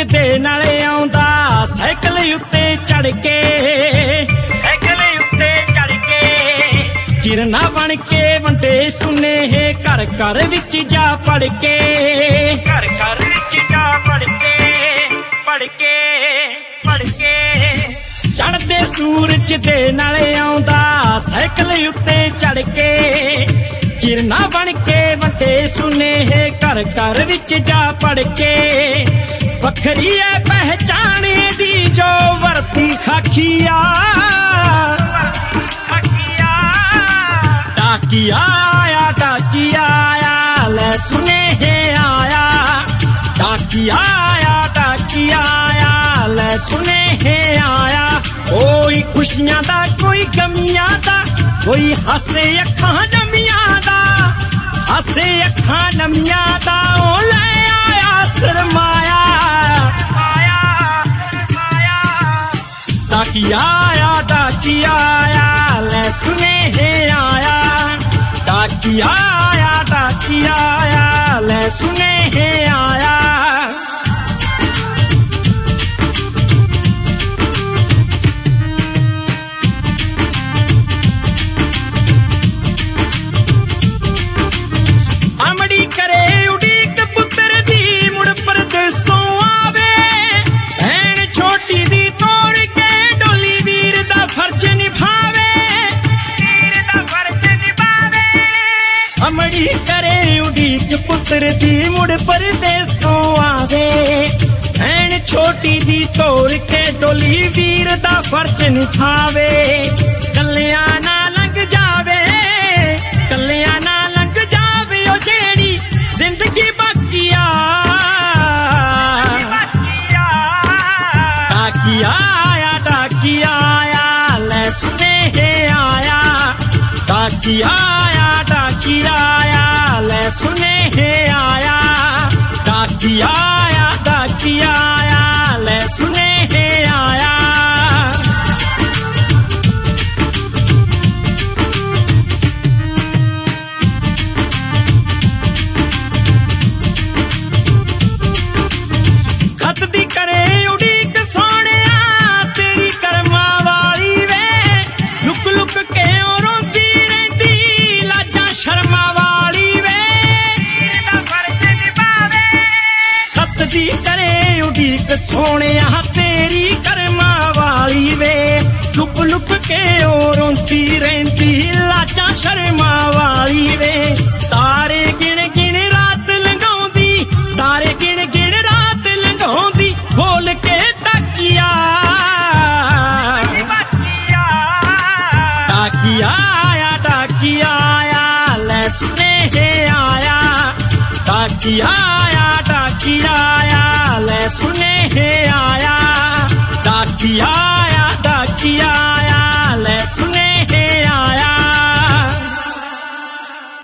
दे नाले आउंदा साइकिल उत्ते चढ़ के, साइकिल उत्ते चढ़ के किरना बन के वंडे सुनेहे घर घर विच जा पढ़ के, घर घर विच जा पढ़ के, पढ़ के, पढ़ के चढ़दे सूरज दे नाले आउंदा साइकिल उत्ते चढ़ के किरना बन के वंडे सुनेहे घर घर विच जा पढ़ के। वखरी है पहचाने दी जो वर्ती खाखिया, डाकिया आया, डाकिया आया ले सुनेहे आया, डाकिया आया, डाकिया आया ले सुनेहे आया। कोई खुशियां दा कोई गमियां दा, कोई हसे अखां नमियां दा, हसे अखां नमियां दा ओ ले आया सरमाया, डाकिया आया, डाकिया आया ले सुनेहे आया, डाकिया आया, डाकिया आया ले सुनेहे आया। अमड़ी करे उड़ीक पुत्र दी मुड़ परदेसों आवे, भैन छोटी दी तोड़ के डोली वीर दा फर्ज निभावे, वीर दा फर्ज निभावे। अमड़ी करे उड़ीक पुत्र दी मुड़ परदेसों आवे, भैन छोटी दी तोड़ के डोली वीर दा फर्ज निभावे। कल्यां ना लंघ जावे, कल्यां ना लंघ जावे ओ जेड़ी जिंदगी बाकिया, डाकिया आया, डाकिया आया ले सुनेहे आया, डाकिया आया, डाकिया आया ले सुनेहे आया, डाकिया आया, डाकिया आया ले सुनेहे आया। खत दी करे उड़ीक सोहणिया तेरी कर्मा वाली वे, लुक लुक के ओ रोंदी रहिंदी लाजां शर्मा वाली वे, फर्ज निभावे। खत दी करे उड़ीक सोहणिया तेरी कर्मा वाली वे, लुक लुक के ओ रोंदी रहिंदी लाजां शर्मा वाली वे। तारे गिण गिण रात लंघाउंदी, तारे गिण गिण रात लंघाउंदी खोल के ताकिया, डाकिया आया, डाकिया आया ले सुनेहे आया, डाकिया आया, डाकिया आया ले सुनेहे आया, डाकिया आया, डाकिया